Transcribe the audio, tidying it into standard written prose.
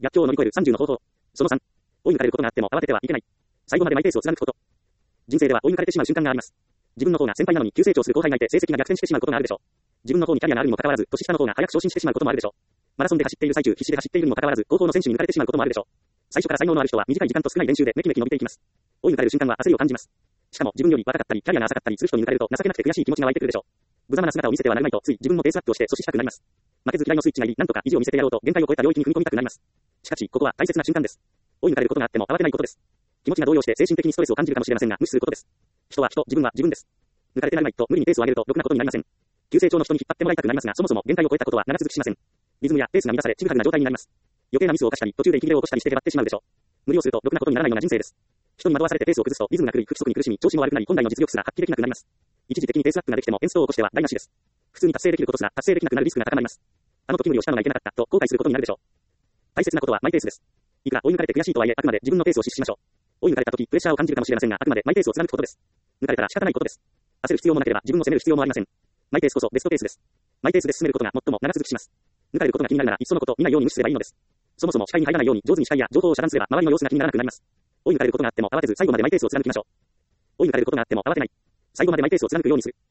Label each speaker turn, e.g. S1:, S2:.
S1: 逆境を乗り越える30の方法。その3、追い抜かれることがあっても慌ててはいけない。最後までマイペースを貫くこと。人生では追い抜かれてしまう瞬間があります。自分の方が先輩なのに急成長する後輩がいて成績が逆転してしまうことがあるでしょう。自分の方にキャリアがあるにもかかわらず、年下の方が早く昇進してしまうこともあるでしょう。マラソンで走っている最中、必死で走っているにもかかわらず、後方の選手に抜かれてしまうこともあるでしょう。最初から才能のある人は短い時間と少ない練習でめきめき伸びていきます。追い抜かれる瞬間は焦りを感じます。しかも自分より若かったり、キャリアが浅かったりする人に抜かれると情けなくて悔しい気持ちが湧いてくるでしょう。無様な姿を見せてはなるまいと、つい自分のペースアップをして阻止したくなります。負けず嫌いのスイッチが入り、なんとか意地を見せてやろうと限界を超えた領域に踏み込みたくなります。しかし、ここは大切な瞬間です。追い抜かれることがあっても慌てないことです。気持ちが動揺して精神的にストレスを感じるかもしれませんが、無視することです。人は人、自分は自分です。抜かれてなるまいと無理にペースを上げるとろくなことになりません。急成長の人に引っ張ってもらいたくなりますが、そもそも限界を超えたことは長続きしません。リズムやペースが乱され、ちぐはぐな状態になります。余計なミスを犯したり、途中で息切れを起こしたりしてへばってしまうでしょう。無理をするとろくなことにならないのが人生です。人に惑わされてペースを崩すとリズムが狂い、不規則に苦しみ、調子も悪くなり、本来の実力すら発揮できなくなります。一時的にペースアップができても演奏を起こしては台無しです。普通に達成できることすら達成できなくなるリスクが高まります。あの時無理をしたのがいけなかったと後悔することになるでしょう。大切なことはマイペースです。いくら追い抜かれて悔しいとはいえ、あくまで自分のペースを実施しましょう。追い抜かれた時プレッシャーを感じるかもしれませんが、あくまでマイペースを貫くことです。抜かれたら仕方ないことです。焦る必要もなければ自分を責める必要もありません。マイペースこそベストペースです。マイペースで進めることが最も長続きします。抜かれることが気になるなら、いっそのこと見ないように無視すればいいのです。そもそも視界に入らないように上手に視界や情報を遮断すれば周りの様子が気にならなくなります。追い抜かれることがあっても慌てず最後までマイペースを貫きましょう。追い抜かれることがあっても慌てない。最後までマイペースを貫くようにする。